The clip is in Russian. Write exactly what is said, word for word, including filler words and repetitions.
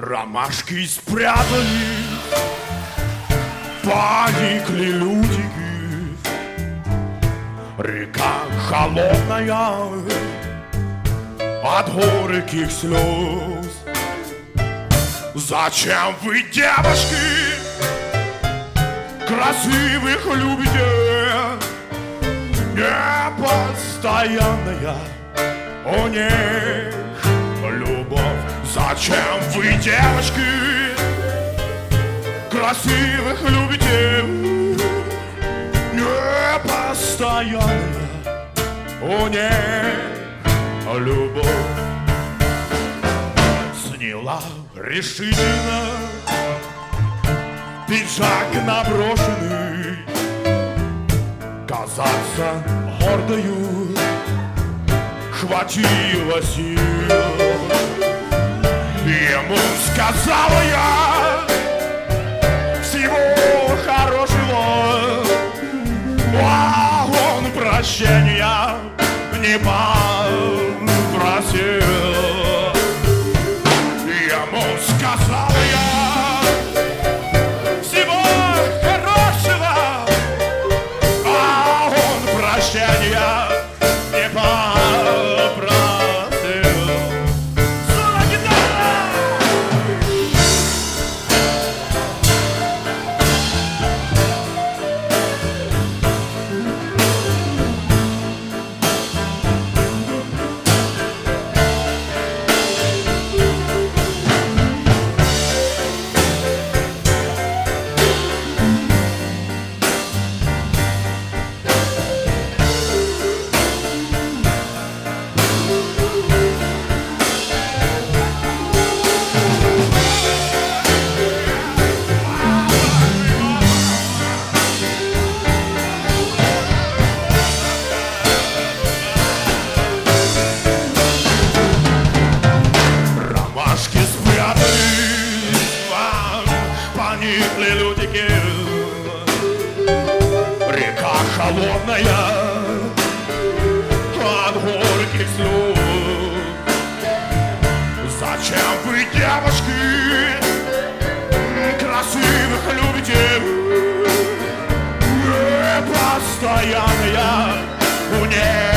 Ромашки спрятались, поникли люди. Река холодная от горьких слез. Зачем вы, девушки, красивых любите? Не постоянная у них любовь. Зачем вы, девочки, красивых любите? Не постоянная у них любовь. Сняла решительно пиджак наброшенный, казаться гордою хватило сил. Ему сказала я всего хорошего, а он прощения не попросил. Ему сказала я всего хорошего, а он прощения не попросил. Река холодная от горьких слез. Зачем вы, девушки, красивых любите? Не постоянная у них